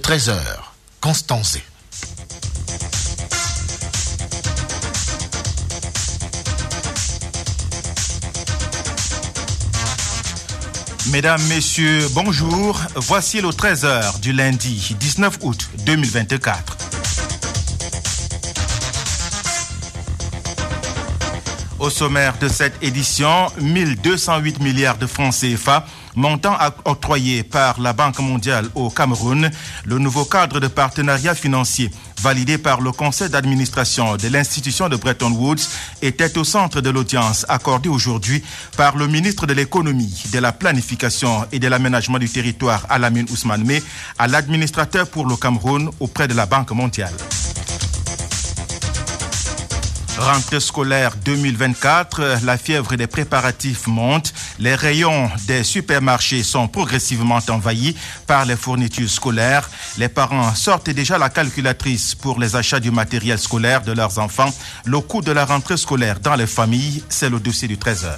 13h, Constanzé. Mesdames, Messieurs, bonjour. Voici le 13h du lundi 19 août 2024. Au sommaire de cette édition, 1208 milliards de francs CFA, montant octroyé par la Banque mondiale au Cameroun, le nouveau cadre de partenariat financier validé par le conseil d'administration de l'institution de Bretton Woods était au centre de l'audience accordée aujourd'hui par le ministre de l'économie, de la planification et de l'aménagement du territoire Alamine Ousmane Meh à l'administrateur pour le Cameroun auprès de la Banque mondiale. Rentrée scolaire 2024, la fièvre des préparatifs monte. Les rayons des supermarchés sont progressivement envahis par les fournitures scolaires. Les parents sortent déjà la calculatrice pour les achats du matériel scolaire de leurs enfants. Le coût de la rentrée scolaire dans les familles, c'est le dossier du 13h.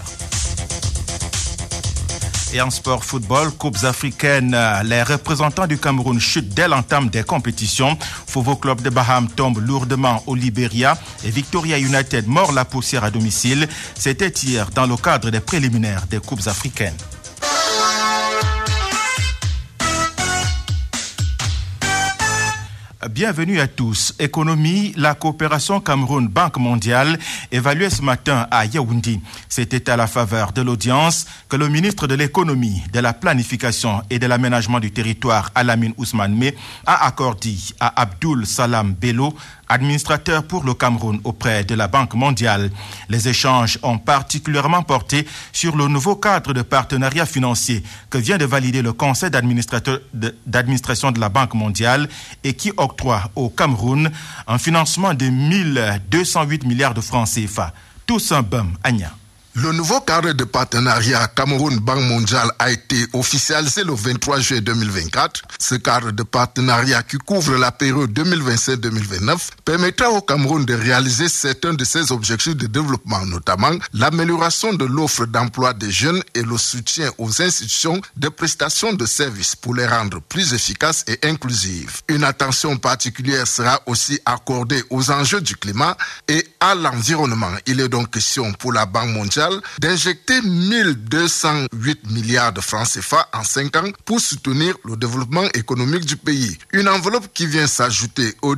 Et en sport football, Coupes africaines, les représentants du Cameroun chutent dès l'entame des compétitions. Fovo Club de Baham tombe lourdement au Libéria et Victoria United mord la poussière à domicile. C'était hier dans le cadre des préliminaires des Coupes africaines. Bienvenue à tous. Économie, la coopération Cameroun-Banque mondiale évaluée ce matin à Yaoundé. C'était à la faveur de l'audience que le ministre de l'économie, de la planification et de l'aménagement du territoire Alamine Ousmane Meh a accordé à Abdoul Salam Bello, administrateur pour le Cameroun auprès de la Banque mondiale. Les échanges ont particulièrement porté sur le nouveau cadre de partenariat financier que vient de valider le conseil d'administration de la Banque mondiale et qui octroie au Cameroun un financement de 1208 milliards de francs CFA. Tous un bum, Agna. Le nouveau cadre de partenariat Cameroun-Banque mondiale a été officialisé le 23 juillet 2024. Ce cadre de partenariat qui couvre la période 2027-2029 permettra au Cameroun de réaliser certains de ses objectifs de développement, notamment l'amélioration de l'offre d'emploi des jeunes et le soutien aux institutions de prestation de services pour les rendre plus efficaces et inclusives. Une attention particulière sera aussi accordée aux enjeux du climat et à l'environnement. Il est donc question pour la Banque mondiale d'injecter 1208 milliards de francs CFA en 5 ans pour soutenir le développement économique du pays. Une enveloppe qui vient s'ajouter aux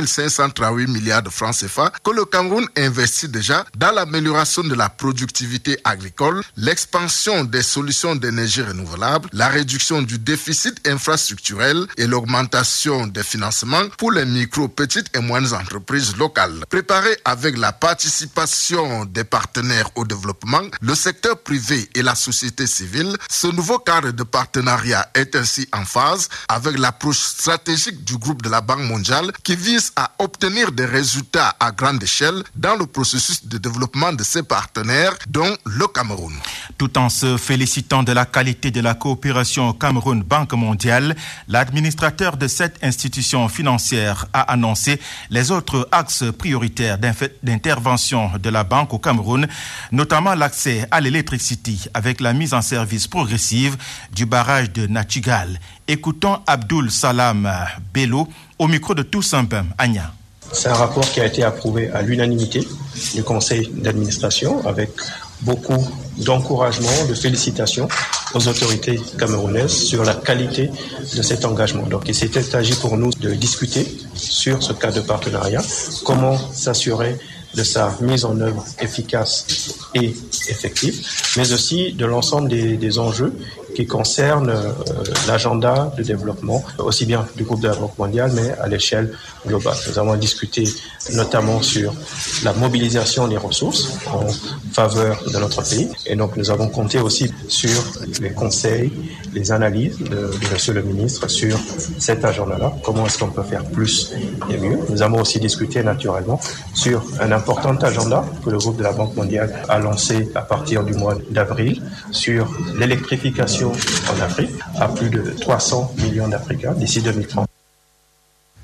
2538 milliards de francs CFA que le Cameroun investit déjà dans l'amélioration de la productivité agricole, l'expansion des solutions d'énergie renouvelable, la réduction du déficit infrastructurel et l'augmentation des financements pour les micro, petites et moyennes entreprises locales. Préparé avec la participation des partenaires au développement, le secteur privé et la société civile, ce nouveau cadre de partenariat est ainsi en phase avec l'approche stratégique du groupe de la Banque mondiale qui vise à obtenir des résultats à grande échelle dans le processus de développement de ses partenaires, dont le Cameroun. Tout en se félicitant de la qualité de la coopération Cameroun-Banque mondiale, l'administrateur de cette institution financière a annoncé les autres axes prioritaires d'intervention de la banque au Cameroun, notamment l'accès à l'électricité avec la mise en service progressive du barrage de Nachigal. Écoutons Abdoul Salam Bello au micro de Toussaint Bem, Agna. C'est un rapport qui a été approuvé à l'unanimité du conseil d'administration avec beaucoup d'encouragement, de félicitations aux autorités camerounaises sur la qualité de cet engagement. Donc il s'était agi pour nous de discuter sur ce cadre de partenariat, comment s'assurer de sa mise en œuvre efficace et effective, mais aussi de l'ensemble des enjeux qui concernent l'agenda de développement, aussi bien du groupe de la Banque mondiale, mais à l'échelle globale. Nous avons discuté notamment sur la mobilisation des ressources en faveur de notre pays, et donc nous avons compté aussi sur les conseils, les analyses de Monsieur le ministre sur cet agenda-là, comment est-ce qu'on peut faire plus et mieux. Nous avons aussi discuté naturellement sur un important agenda que le groupe de la Banque mondiale a lancé à partir du mois d'avril sur l'électrification en Afrique à plus de 300 millions d'Africains d'ici 2030.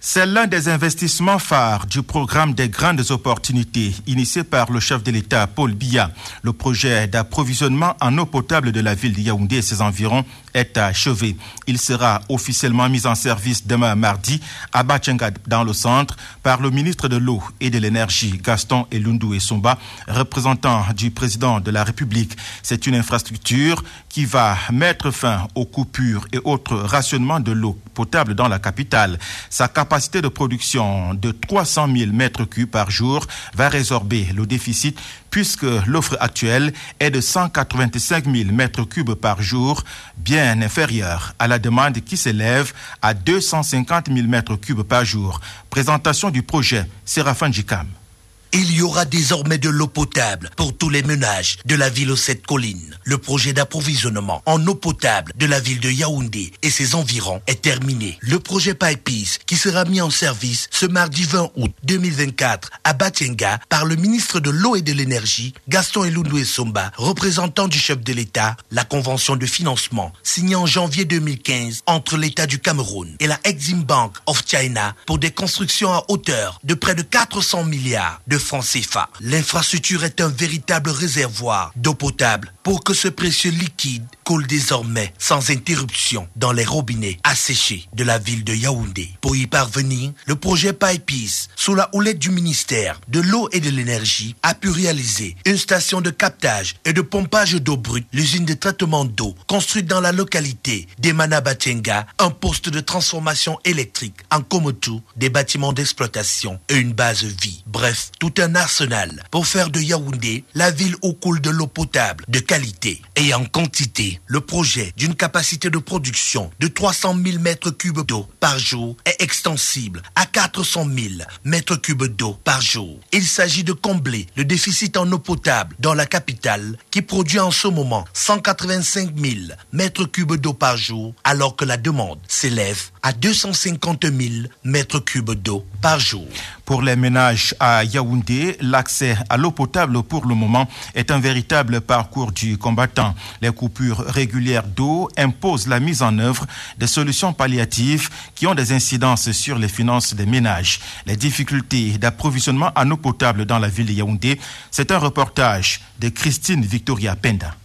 C'est l'un des investissements phares du programme des grandes opportunités initié par le chef de l'État Paul Biya. Le projet d'approvisionnement en eau potable de la ville de Yaoundé et ses environs est achevé. Il sera officiellement mis en service demain mardi à Batchenga dans le centre par le ministre de l'eau et de l'énergie Gaston Elundou Essomba, représentant du président de la République. C'est une infrastructure qui va mettre fin aux coupures et autres rationnements de l'eau potable dans la capitale. Sa capacité de production de 300 000 mètres cubes par jour va résorber le déficit puisque l'offre actuelle est de 185 000 mètres cubes par jour, bien inférieure à la demande qui s'élève à 250 000 mètres cubes par jour. Présentation du projet, Séraphin Djikam. Il y aura désormais de l'eau potable pour tous les ménages de la ville aux 7 collines. Le projet d'approvisionnement en eau potable de la ville de Yaoundé et ses environs est terminé. Le projet Pipes, qui sera mis en service ce mardi 20 août 2024 à Batchenga par le ministre de l'eau et de l'énergie, Gaston Elundou Essomba, représentant du chef de l'État, la convention de financement signée en janvier 2015 entre l'État du Cameroun et la Exim Bank of China pour des constructions à hauteur de près de 400 milliards de francs CFA. L'infrastructure est un véritable réservoir d'eau potable pour que ce précieux liquide coule désormais sans interruption dans les robinets asséchés de la ville de Yaoundé. Pour y parvenir, le projet Pipes, sous la houlette du ministère de l'eau et de l'énergie, a pu réaliser une station de captage et de pompage d'eau brute, l'usine de traitement d'eau construite dans la localité d'Emana Batchenga, un poste de transformation électrique en Komotou, des bâtiments d'exploitation et une base vie. Bref, tout un arsenal pour faire de Yaoundé la ville où coule de l'eau potable de qualité et en quantité. Le projet d'une capacité de production de 300 000 mètres cubes d'eau par jour est extensible à 400 000 mètres cubes d'eau par jour. Il s'agit de combler le déficit en eau potable dans la capitale qui produit en ce moment 185 000 mètres cubes d'eau par jour alors que la demande s'élève à 250 000 mètres cubes d'eau par jour. Pour les ménages à Yaoundé, l'accès à l'eau potable pour le moment est un véritable parcours du combattant. Les coupures régulières d'eau imposent la mise en œuvre de solutions palliatives qui ont des incidences sur les finances des ménages. Les difficultés d'approvisionnement en eau potable dans la ville de Yaoundé, c'est un reportage de Christine Victoria Penda.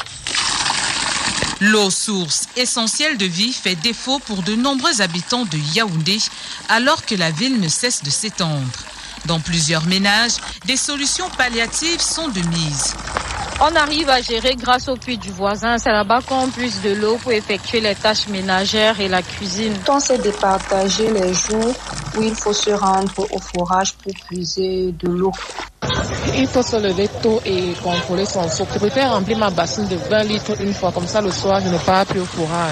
L'eau, source essentielle de vie, fait défaut pour de nombreux habitants de Yaoundé, alors que la ville ne cesse de s'étendre. Dans plusieurs ménages, des solutions palliatives sont de mise. On arrive à gérer grâce au puits du voisin. C'est là-bas qu'on puise de l'eau pour effectuer les tâches ménagères et la cuisine. On s'est départagé les jours où il faut se rendre au forage pour puiser de l'eau. Il faut se lever tôt et contrôler son seau. Je préfère remplir ma bassine de 20 litres une fois. Comme ça, le soir, je ne pars plus au forage.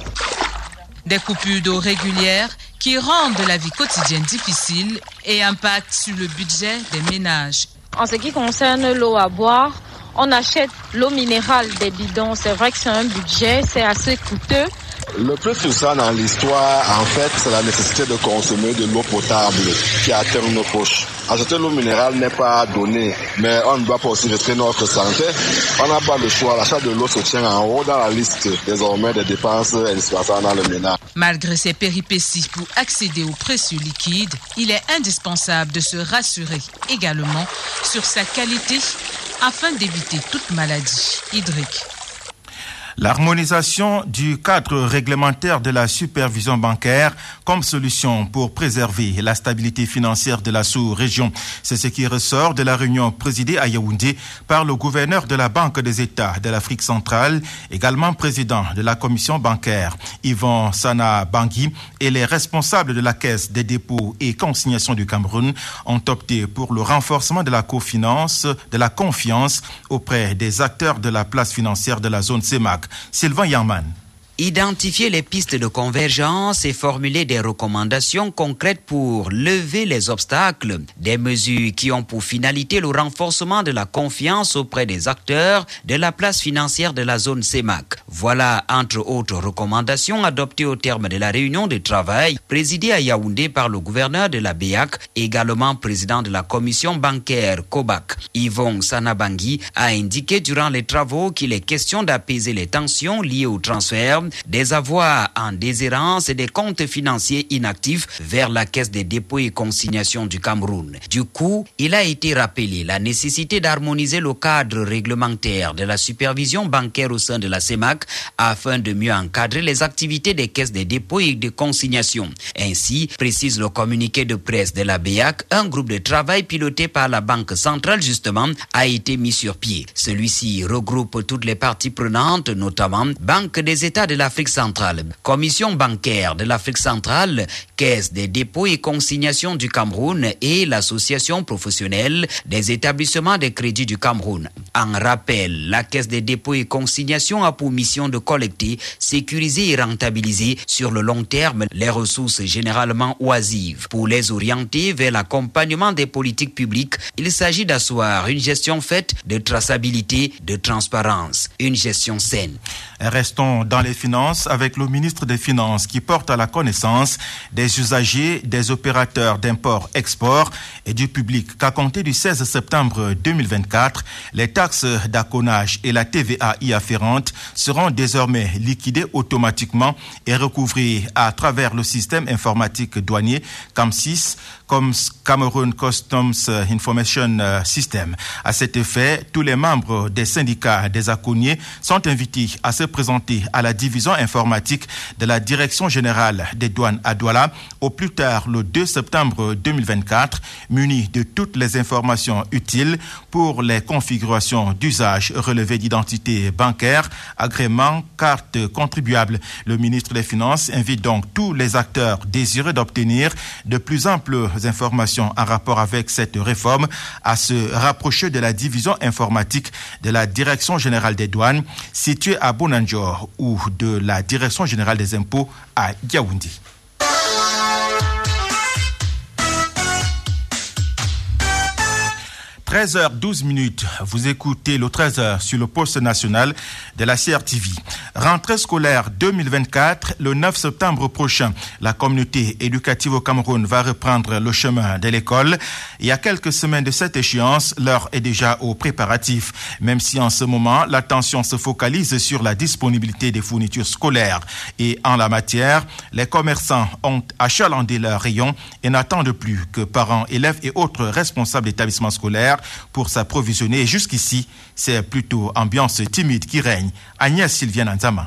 Des coupures d'eau régulières qui rendent la vie quotidienne difficile et impactent sur le budget des ménages. En ce qui concerne l'eau à boire, on achète l'eau minérale des bidons. C'est vrai que c'est un budget, c'est assez coûteux. Le plus frustrant dans l'histoire, en fait, c'est la nécessité de consommer de l'eau potable qui atteint nos poches. Acheter l'eau minérale n'est pas donné, mais on ne doit pas aussi risquer notre santé. On n'a pas le choix. L'achat de l'eau se tient en haut dans la liste désormais des dépenses indispensables dans le ménage. Malgré ces péripéties pour accéder aux précieux liquides, il est indispensable de se rassurer également sur sa qualité afin d'éviter toute maladie hydrique. L'harmonisation du cadre réglementaire de la supervision bancaire comme solution pour préserver la stabilité financière de la sous-région. C'est ce qui ressort de la réunion présidée à Yaoundé par le gouverneur de la Banque des États de l'Afrique centrale, également président de la commission bancaire, Yvon Sana Bangui, et les responsables de la Caisse des dépôts et consignations du Cameroun ont opté pour le renforcement de la confiance auprès des acteurs de la place financière de la zone CEMAC. Sylvain Yarman. Identifier les pistes de convergence et formuler des recommandations concrètes pour lever les obstacles, des mesures qui ont pour finalité le renforcement de la confiance auprès des acteurs de la place financière de la zone CEMAC. Voilà, entre autres recommandations adoptées au terme de la réunion de travail présidée à Yaoundé par le gouverneur de la BEAC, également président de la commission bancaire COBAC. Yvon Sana Bangui a indiqué durant les travaux qu'il est question d'apaiser les tensions liées au transfert des avoirs en déshérence et des comptes financiers inactifs vers la Caisse des dépôts et consignations du Cameroun. Du coup, il a été rappelé la nécessité d'harmoniser le cadre réglementaire de la supervision bancaire au sein de la CEMAC afin de mieux encadrer les activités des caisses des dépôts et de consignation. Ainsi, précise le communiqué de presse de la BEAC, un groupe de travail piloté par la Banque centrale justement a été mis sur pied. Celui-ci regroupe toutes les parties prenantes, notamment Banque des États de l'Afrique centrale, Commission bancaire de l'Afrique centrale, Caisse des dépôts et consignations du Cameroun et l'Association professionnelle des établissements de crédit du Cameroun. En rappel, la Caisse des dépôts et consignations a pour mission de collecter, sécuriser et rentabiliser sur le long terme les ressources généralement oisives. Pour les orienter vers l'accompagnement des politiques publiques, il s'agit d'asseoir une gestion faite de traçabilité, de transparence, une gestion saine. Restons dans les finances avec le ministre des Finances qui porte à la connaissance des usagers, des opérateurs d'import-export et du public qu'à compter du 16 septembre 2024, les taxes d'accounage et la TVA y afférente seront désormais liquidées automatiquement et recouvrées à travers le système informatique douanier CAMSIS, comme Cameroun Customs Information System. À cet effet, tous les membres des syndicats des accouniers sont invités à se présenter à la division informatique de la Direction générale des douanes à Douala au plus tard le 2 septembre 2024, munis de toutes les informations utiles pour les configurations d'usage, relevés d'identité bancaire, agrément, carte contribuable. Le ministre des Finances invite donc tous les acteurs désireux d'obtenir de plus amples informations en rapport avec cette réforme à se rapprocher de la division informatique de la Direction générale des douanes située à Bonanjor ou de la Direction générale des impôts à Yaoundé. 13h12, vous écoutez le 13h sur le poste national de la CRTV. Rentrée scolaire 2024, le 9 septembre prochain, la communauté éducative au Cameroun va reprendre le chemin de l'école. Il y a quelques semaines de cette échéance, l'heure est déjà aux préparatifs, même si en ce moment, l'attention se focalise sur la disponibilité des fournitures scolaires. Et en la matière, les commerçants ont achalandé leurs rayons et n'attendent plus que parents, élèves et autres responsables d'établissements scolaires pour s'approvisionner. Et jusqu'ici, c'est plutôt ambiance timide qui règne. Agnès Sylviane Anzama.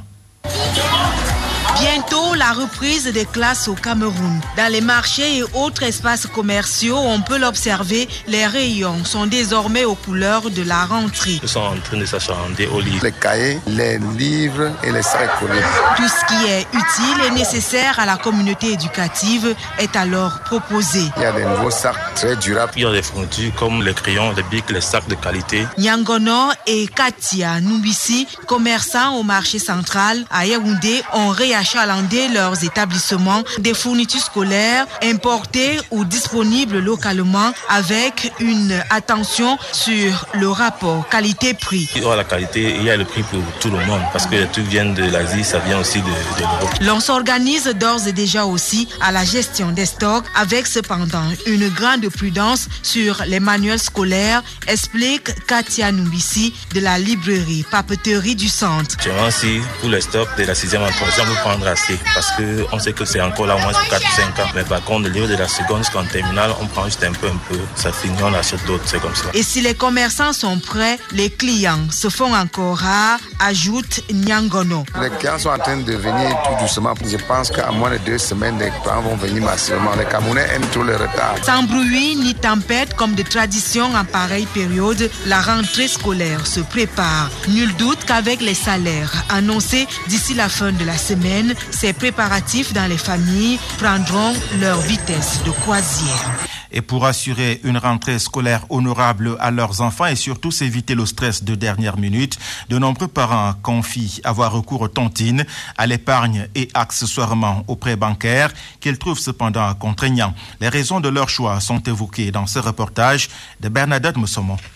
Bientôt, la reprise des classes au Cameroun. Dans les marchés et autres espaces commerciaux, on peut l'observer, les rayons sont désormais aux couleurs de la rentrée. Ils sont en train de s'achander aux livres. Les cahiers, les livres et les sacs collés. Tout ce qui est utile et nécessaire à la communauté éducative est alors proposé. Il y a des nouveaux sacs très durables. Il y a des fournitures comme les crayons, les bics, les sacs de qualité. Nyangono et Katia Numbisi, commerçants au marché central à Yaoundé, ont réachalandé leurs établissements des fournitures scolaires importées ou disponibles localement avec une attention sur le rapport qualité-prix. Il y a la qualité et il y a le prix pour tout le monde parce que les trucs viennent de l'Asie, ça vient aussi de l'Europe. L'on s'organise d'ores et déjà aussi à la gestion des stocks avec cependant une grande prudence sur les manuels scolaires, explique Katia Numbisi de la librairie papeterie du centre. Généralement, si pour les stocks de la 6e en 3e, on peut prendre assez parce qu'on sait que c'est encore là au moins pour 4 ou 5 ans. Mais par contre, le livre de la seconde jusqu'en terminale, on prend juste un peu. Ça finit, on achète d'autres, c'est comme ça. Et si les commerçants sont prêts, les clients se font encore rares, ajoute Nyangono. Les clients sont en train de venir tout doucement. Je pense qu'à moins de 2 semaines, les clients vont venir massivement. Les Camerounais aiment trop le retard. Sans bruit ni tempête, comme de tradition en pareille période, la rentrée scolaire se prépare. Nul doute qu'avec les salaires annoncés d'ici la fin de la semaine, ces préparatifs dans les familles prendront leur vitesse de croisière. Et pour assurer une rentrée scolaire honorable à leurs enfants et surtout s'éviter le stress de dernière minute, de nombreux parents confient avoir recours aux tontines, à l'épargne et accessoirement aux prêts bancaires qu'ils trouvent cependant contraignants. Les raisons de leur choix sont évoquées dans ce reportage de Bernadette Moussomo.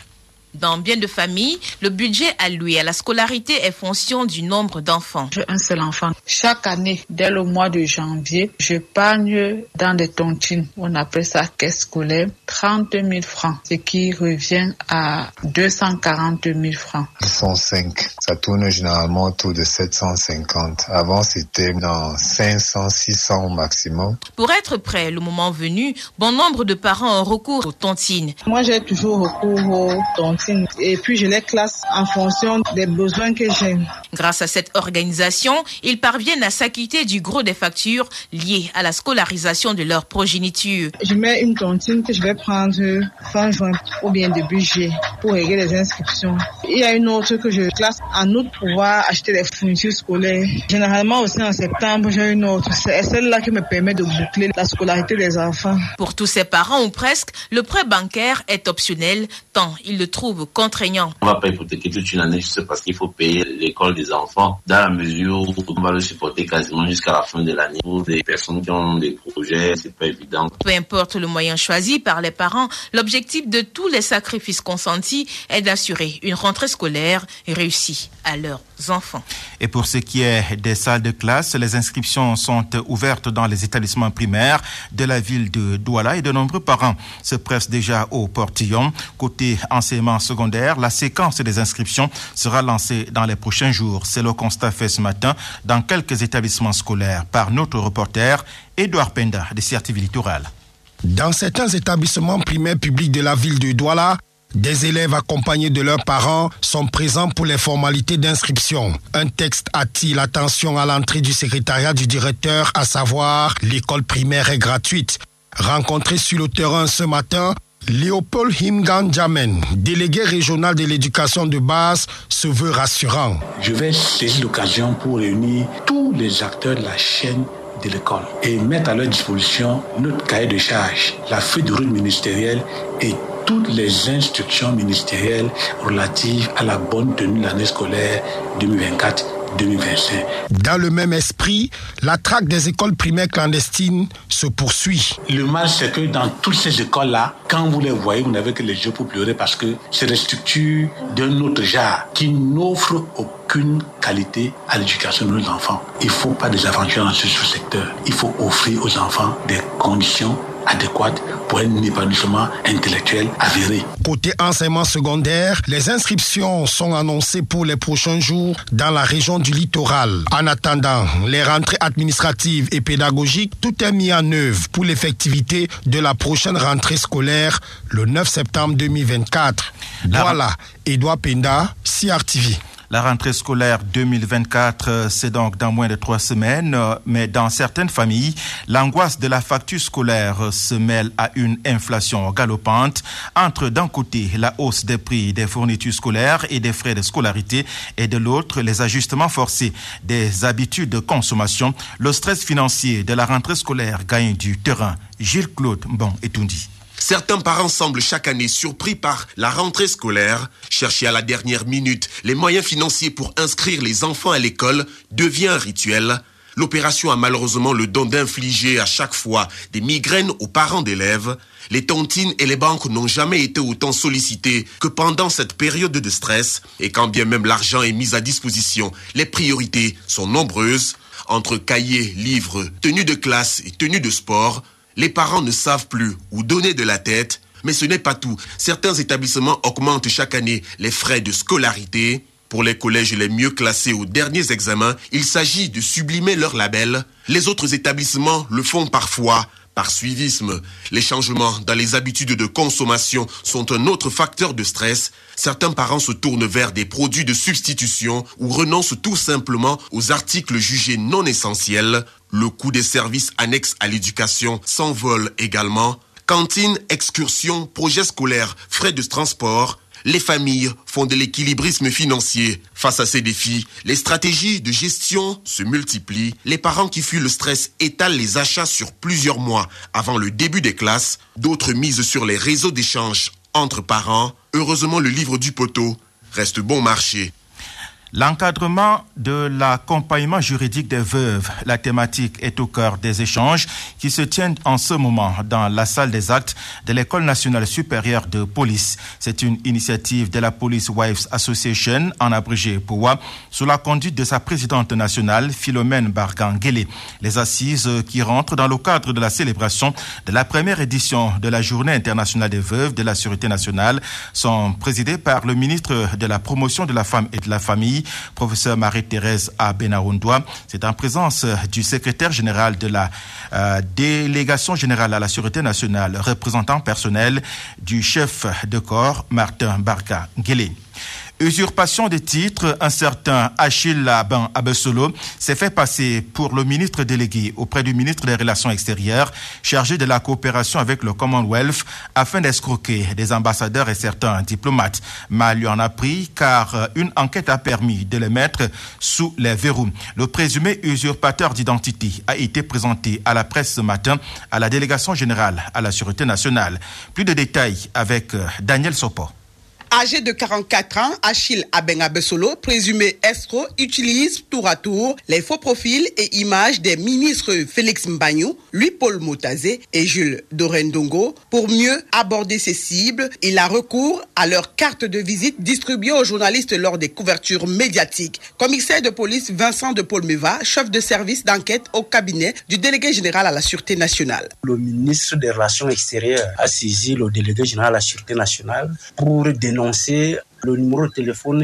Dans bien de familles, le budget alloué à la scolarité est fonction du nombre d'enfants. J'ai un seul enfant. Chaque année, dès le mois de janvier, j'épargne dans des tontines, on appelle ça caisse scolaire, 30 000 francs, ce qui revient à 240 000 francs. Ils sont 5. Ça tourne généralement autour de 750. Avant, c'était dans 500, 600 au maximum. Pour être prêt le moment venu, bon nombre de parents ont recours aux tontines. Moi, j'ai toujours recours aux tontines et puis je les classe en fonction des besoins que j'ai. Grâce à cette organisation, ils parviennent à s'acquitter du gros des factures liées à la scolarisation de leur progéniture. Je mets une tontine que je vais prendre fin juin ou bien début juillet pour régler les inscriptions. Il y a une autre que je classe en août pour pouvoir acheter des fournitures scolaires. Généralement aussi en septembre, j'ai une autre. C'est celle-là qui me permet de boucler la scolarité des enfants. Pour tous ces parents ou presque, le prêt bancaire est optionnel tant ils le trouvent contraignant. On ne va pas hypothéquer toute une année juste parce qu'il faut payer l'école des enfants, dans la mesure où on va le supporter quasiment jusqu'à la fin de l'année. Pour des personnes qui ont des projets, c'est pas évident. Peu importe le moyen choisi par les parents, l'objectif de tous les sacrifices consentis est d'assurer une rentrée scolaire réussie à leurs enfants. Et pour ce qui est des salles de classe, les inscriptions sont ouvertes dans les établissements primaires de la ville de Douala et de nombreux parents se pressent déjà au portillon. Côté enseignement secondaire, la séquence des inscriptions sera lancée dans les prochains jours. C'est le constat fait ce matin dans quelques établissements scolaires par notre reporter Edouard Penda de CRTV Littoral. Dans certains établissements primaires publics de la ville de Douala, des élèves accompagnés de leurs parents sont présents pour les formalités d'inscription. Un texte attire l'attention à l'entrée du secrétariat du directeur, à savoir l'école primaire est gratuite. Rencontré sur le terrain ce matin, Léopold Himgan Jamen, délégué régional de l'éducation de base, se veut rassurant. Je vais saisir l'occasion pour réunir tous les acteurs de la chaîne de l'école et mettre à leur disposition notre cahier de charge, la feuille de route ministérielle et toutes les instructions ministérielles relatives à la bonne tenue de l'année scolaire 2024-2025. Dans le même esprit, la traque des écoles primaires clandestines se poursuit. Le mal, c'est que dans toutes ces écoles-là, quand vous les voyez, vous n'avez que les yeux pour pleurer parce que c'est des structures d'un autre genre qui n'offrent aucune qualité à l'éducation de nos enfants. Il ne faut pas des aventures dans ce sous-secteur. Il faut offrir aux enfants des conditions adéquate pour un épanouissement intellectuel avéré. Côté enseignement secondaire, les inscriptions sont annoncées pour les prochains jours dans la région du littoral. En attendant les rentrées administratives et pédagogiques, tout est mis en œuvre pour l'effectivité de la prochaine rentrée scolaire le 9 septembre 2024. Voilà, Edouard Penda, CRTV. La rentrée scolaire 2024, c'est donc dans moins de 3 semaines, mais dans certaines familles, l'angoisse de la facture scolaire se mêle à une inflation galopante entre d'un côté la hausse des prix des fournitures scolaires et des frais de scolarité et de l'autre les ajustements forcés des habitudes de consommation. Le stress financier de la rentrée scolaire gagne du terrain. Gilles-Claude Mbon-Etoundi. Certains parents semblent chaque année surpris par la rentrée scolaire. Chercher à la dernière minute les moyens financiers pour inscrire les enfants à l'école devient un rituel. L'opération a malheureusement le don d'infliger à chaque fois des migraines aux parents d'élèves. Les tontines et les banques n'ont jamais été autant sollicités que pendant cette période de stress. Et quand bien même l'argent est mis à disposition, les priorités sont nombreuses. Entre cahiers, livres, tenues de classe et tenues de sport, les parents ne savent plus où donner de la tête, mais ce n'est pas tout. Certains établissements augmentent chaque année les frais de scolarité. Pour les collèges les mieux classés aux derniers examens, il s'agit de sublimer leur label. Les autres établissements le font parfois par suivisme. Les changements dans les habitudes de consommation sont un autre facteur de stress. Certains parents se tournent vers des produits de substitution ou renoncent tout simplement aux articles jugés non essentiels. Le coût des services annexes à l'éducation s'envole également. Cantines, excursions, projets scolaires, frais de transport. Les familles font de l'équilibrisme financier. Face à ces défis, les stratégies de gestion se multiplient. Les parents qui fuient le stress étalent les achats sur plusieurs mois avant le début des classes. D'autres misent sur les réseaux d'échange entre parents. Heureusement, le livre du poteau reste bon marché. L'encadrement de l'accompagnement juridique des veuves, la thématique est au cœur des échanges qui se tiennent en ce moment dans la salle des actes de l'École nationale supérieure de police. C'est une initiative de la Police Wives Association, en abrégé POWA, sous la conduite de sa présidente nationale, Philomène Bargan-Guélé. Les assises qui rentrent dans le cadre de la célébration de la première édition de la Journée internationale des veuves de la Sûreté nationale sont présidées par le ministre de la Promotion de la Femme et de la Famille, professeur Marie-Thérèse Abenaoundoua. C'est en présence du secrétaire général de la délégation générale à la Sûreté nationale, représentant personnel du chef de corps, Martin Barga-Guélé. Usurpation des titres, un certain Achille Laban Abessolo s'est fait passer pour le ministre délégué auprès du ministre des Relations extérieures chargé de la coopération avec le Commonwealth afin d'escroquer des ambassadeurs et certains diplomates. Mal lui en a pris car une enquête a permis de les mettre sous les verrous. Le présumé usurpateur d'identité a été présenté à la presse ce matin à la délégation générale à la Sûreté nationale. Plus de détails avec Daniel Sopo. Âgé de 44 ans, Achille Abeng-Abessolo, présumé escroc, utilise tour à tour les faux profils et images des ministres Félix Mbagnou, Louis-Paul Motazé et Jules Dorendongo pour mieux aborder ses cibles. Il a recours à leur carte de visite distribuée aux journalistes lors des couvertures médiatiques. Commissaire de police Vincent de Paul-Meva, chef de service d'enquête au cabinet du délégué général à la Sûreté nationale. Le ministre des Relations extérieures a saisi le délégué général à la Sûreté nationale pour dénoncer le numéro de téléphone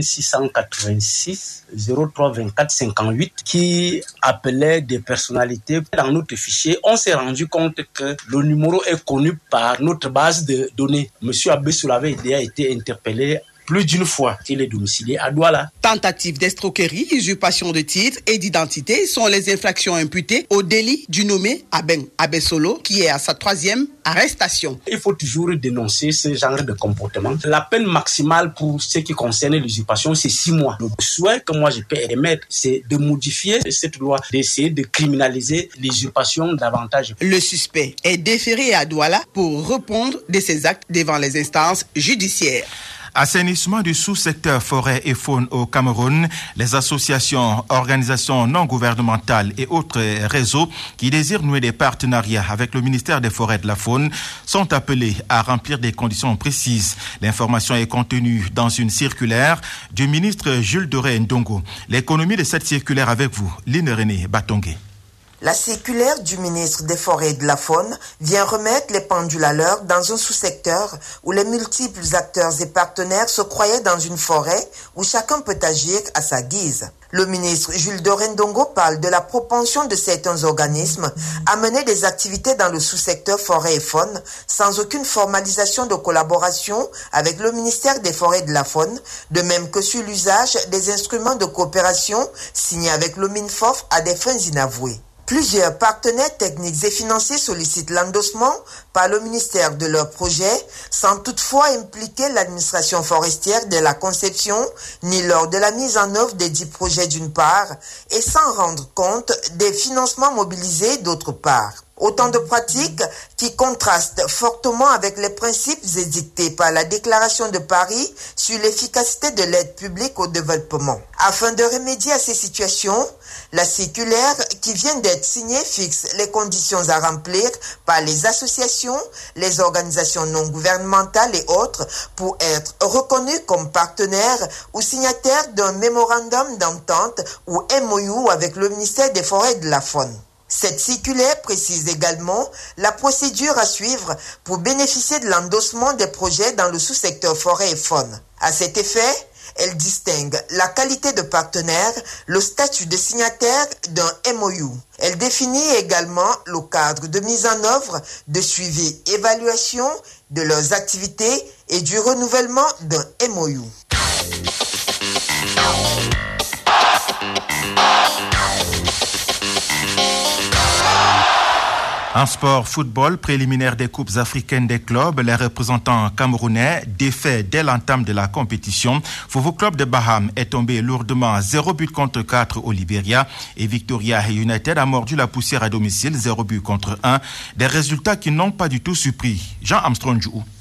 686 03 24 58 qui appelait des personnalités. Dans notre fichier, on s'est rendu compte que le numéro est connu par notre base de données. Monsieur Abessolo avait déjà été interpellé plus d'une fois. Il est domicilié à Douala. Tentative d'escroquerie, usurpation de titres et d'identité sont les infractions imputées au délit du nommé Abeng-Abessolo qui est à sa 3e arrestation. Il faut toujours dénoncer ce genre de comportement. La peine maximale pour ce qui concerne l'usurpation, c'est 6 mois. Le souhait que moi je peux émettre, c'est de modifier cette loi, d'essayer de criminaliser l'usurpation davantage. Le suspect est déféré à Douala pour répondre de ses actes devant les instances judiciaires. Assainissement du sous-secteur forêt et faune au Cameroun, les associations, organisations non gouvernementales et autres réseaux qui désirent nouer des partenariats avec le ministère des Forêts et de la Faune sont appelés à remplir des conditions précises. L'information est contenue dans une circulaire du ministre Jules Dorendongo. L'économie de cette circulaire avec vous, Line René Batongué. La circulaire du ministre des Forêts et de la Faune vient remettre les pendules à l'heure dans un sous-secteur où les multiples acteurs et partenaires se croyaient dans une forêt où chacun peut agir à sa guise. Le ministre Jules Dorendongo parle de la propension de certains organismes à mener des activités dans le sous-secteur forêt et faune sans aucune formalisation de collaboration avec le ministère des Forêts et de la Faune, de même que sur l'usage des instruments de coopération signés avec le MINFOF à des fins inavouées. Plusieurs partenaires techniques et financiers sollicitent l'endossement par le ministère de leurs projets sans toutefois impliquer l'administration forestière dès la conception ni lors de la mise en œuvre des 10 projets d'une part et sans rendre compte des financements mobilisés d'autre part. Autant de pratiques qui contrastent fortement avec les principes édictés par la Déclaration de Paris sur l'efficacité de l'aide publique au développement. Afin de remédier à ces situations, la circulaire qui vient d'être signée fixe les conditions à remplir par les associations, les organisations non gouvernementales et autres pour être reconnus comme partenaires ou signataires d'un mémorandum d'entente ou MOU avec le ministère des Forêts et de la Faune. Cette circulaire précise également la procédure à suivre pour bénéficier de l'endossement des projets dans le sous-secteur forêt et faune. À cet effet, elle distingue la qualité de partenaire, le statut de signataire d'un MOU. Elle définit également le cadre de mise en œuvre, de suivi, évaluation de leurs activités et du renouvellement d'un MOU. En sport football, préliminaire des coupes africaines des clubs, les représentants camerounais défaits dès l'entame de la compétition. Foufou Club de Baham est tombé lourdement 0 but contre 4 au Libéria et Victoria United a mordu la poussière à domicile 0 but contre 1. Des résultats qui n'ont pas du tout surpris. Jean Armstrong Djou.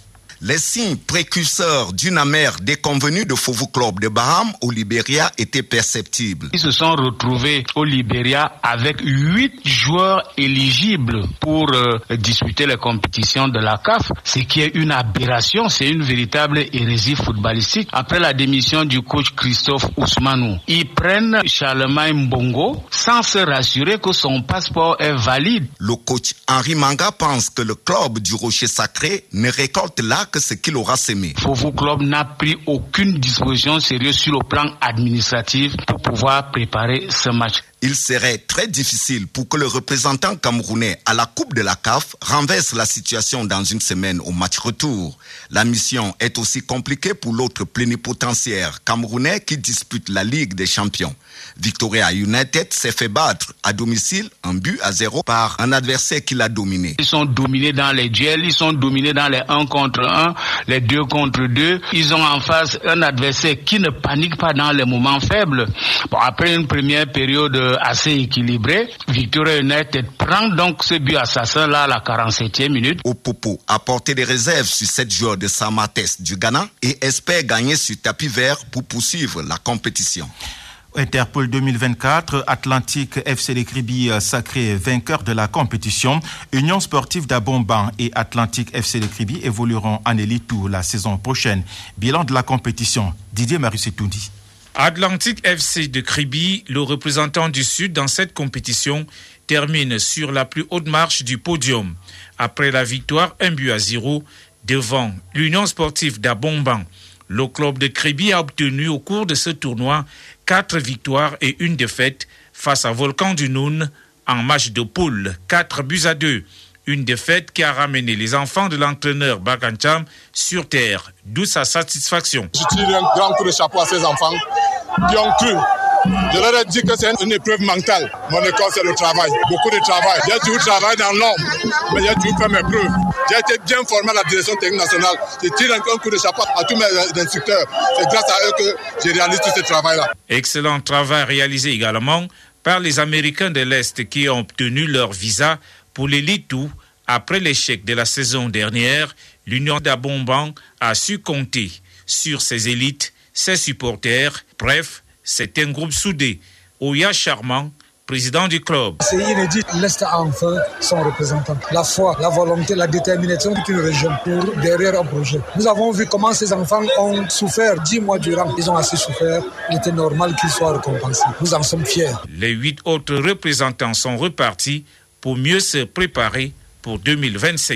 Les signes précurseurs d'une amère déconvenue de Fovu Club de Baham au Libéria étaient perceptibles. Ils se sont retrouvés au Libéria avec 8 joueurs éligibles pour disputer les compétitions de la CAF, ce qui est une aberration, c'est une véritable hérésie footballistique. Après la démission du coach Christophe Ousmanou, ils prennent Charlemagne Mbongo sans se rassurer que son passeport est valide. Le coach Henri Manga pense que le club du Rocher Sacré ne récolte là que ce qu'il aura semé. Fovu Club n'a pris aucune disposition sérieuse sur le plan administratif pour pouvoir préparer ce match. Il serait très difficile pour que le représentant camerounais à la Coupe de la CAF renverse la situation dans une semaine au match retour. La mission est aussi compliquée pour l'autre plénipotentiaire camerounais qui dispute la Ligue des Champions. Victoria United s'est fait battre à domicile 1-0 par un adversaire qui l'a dominé. Ils sont dominés dans les duels, ils sont dominés dans les 1 contre 1, les 2 contre 2. Ils ont en face un adversaire qui ne panique pas dans les moments faibles. Bon, après une première période assez équilibrée, Victoria United prend donc ce but assassin-là à la 47e minute. Opopo a porté des réserves sur 7 joueurs de Samates du Ghana et espère gagner sur tapis vert pour poursuivre la compétition. Interpol 2024, Atlantique FC de Kribi sacré vainqueur de la compétition. Union sportive d'Abomban et Atlantique FC de Kribi évolueront en élite tour la saison prochaine. Bilan de la compétition, Didier Marusetoundi. Atlantique FC de Kribi, le représentant du Sud dans cette compétition, termine sur la plus haute marche du podium. Après la victoire 1-0 devant l'Union sportive d'Abomban, le club de Kribi a obtenu au cours de ce tournoi 4 victoires et 1 défaite face à Volcan du Noun en match de poule, 4-2. Une défaite qui a ramené les enfants de l'entraîneur Bakancham sur terre, d'où sa satisfaction. Je tire un grand coup de chapeau à ces enfants qui ont cru. Je leur ai dit que c'est une épreuve mentale. Mon école, c'est le travail, beaucoup de travail. J'ai toujours travaillé dans l'ombre, mais j'ai toujours fait mes preuves. J'ai été bien formé à la direction technique nationale. Je tire un coup de chapeau à tous mes instructeurs. C'est grâce à eux que j'ai réalisé tout ce travail-là. Excellent travail réalisé également par les Américains de l'Est qui ont obtenu leur visa pour l'élite tout. Après l'échec de la saison dernière, l'Union d'Abomban a su compter sur ses élites, ses supporters. Bref, c'est un groupe soudé. Oya Charmant, président du club. C'est inédit. L'Est a enfin son représentant. La foi, la volonté, la détermination d'une région pour derrière un projet. Nous avons vu comment ces enfants ont souffert 10 mois durant. Ils ont assez souffert. Il était normal qu'ils soient récompensés. Nous en sommes fiers. Les 8 autres représentants sont repartis pour mieux se préparer pour 2025.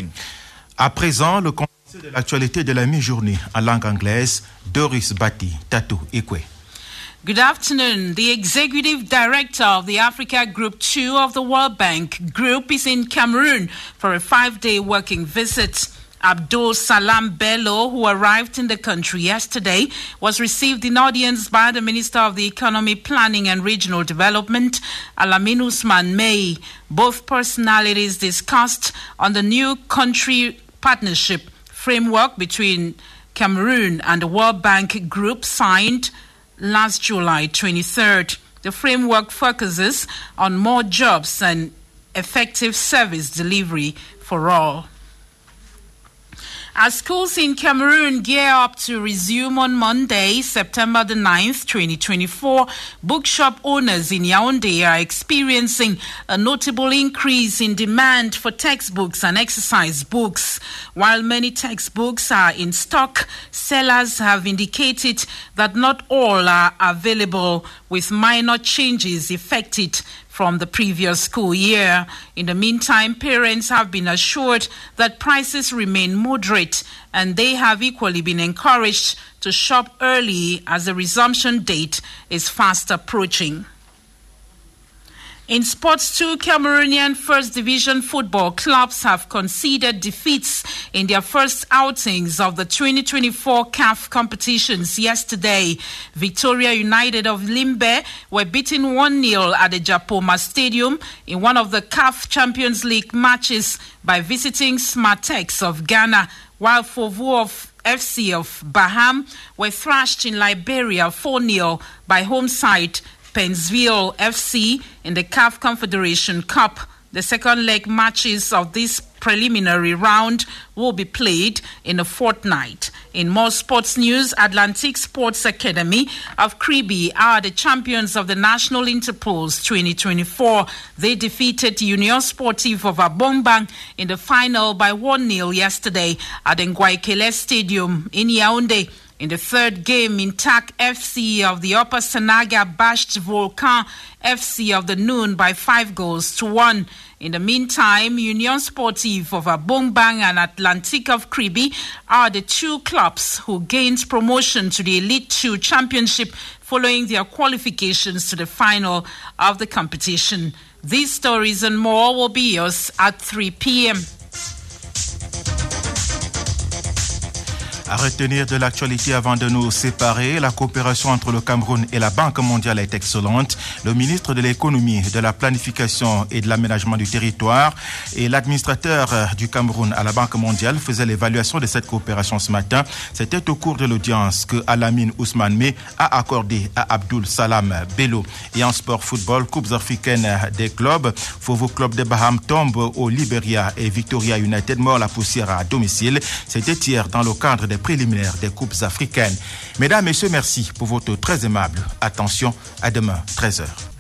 À présent, le conseil de l'actualité de la mi-journée en langue anglaise, Doris Bati, Tato Ekwe. Good afternoon. The Executive Director of the Africa Group 2 of the World Bank Group is in Cameroon for a 5-day working visit. Abdul Salam Bello, who arrived in the country yesterday, was received in audience by the Minister of the Economy, Planning and Regional Development, Alamin Usman May. Both personalities discussed on the new country partnership framework between Cameroon and the World Bank Group signed last July 23rd. The framework focuses on more jobs and effective service delivery for all. As schools in Cameroon gear up to resume on Monday, September the 9th, 2024, bookshop owners in Yaoundé are experiencing a notable increase in demand for textbooks and exercise books. While many textbooks are in stock, sellers have indicated that not all are available, with minor changes effected from the previous school year. In the meantime, parents have been assured that prices remain moderate, and they have equally been encouraged to shop early as the resumption date is fast approaching. In sports, 2 Cameroonian First Division football clubs have conceded defeats in their first outings of the 2024 CAF competitions yesterday. Victoria United of Limbe were beaten 1-0 at the Japoma Stadium in one of the CAF Champions League matches by visiting Smartex of Ghana, while Fovu of FC of Baham were thrashed in Liberia 4-0 by home side Pennsville FC in the CAF Confederation Cup The second leg matches of this preliminary round will be played in a fortnight. In more sports news, Atlantic Sports Academy of Kribi are the champions of the National Interpol's 2024. They defeated Union Sportive of Abongbang in the final by 1-0 yesterday at Ngwaikele Stadium in Yaoundé. In the third game, Intac FC of the Upper Sanaga bashed Volcan FC of the Noon by 5-1. In the meantime, Union Sportive of Abongbang and Atlantic of Kribi are the two clubs who gained promotion to the Elite 2 Championship following their qualifications to the final of the competition. These stories and more will be yours at 3 p.m. À retenir de l'actualité avant de nous séparer, la coopération entre le Cameroun et la Banque mondiale est excellente. Le ministre de l'économie, de la planification et de l'aménagement du territoire et l'administrateur du Cameroun à la Banque mondiale faisaient l'évaluation de cette coopération ce matin. C'était au cours de l'audience que Alamine Ousmane Meh a accordé à Abdul Salam Bello. Et en sport football, Coupes africaines des clubs, Fovo Club de Baham tombe au Liberia et Victoria United mord la poussière à domicile. C'était hier dans le cadre des préliminaires des Coupes africaines. Mesdames, Messieurs, merci pour votre très aimable attention. À demain, 13h.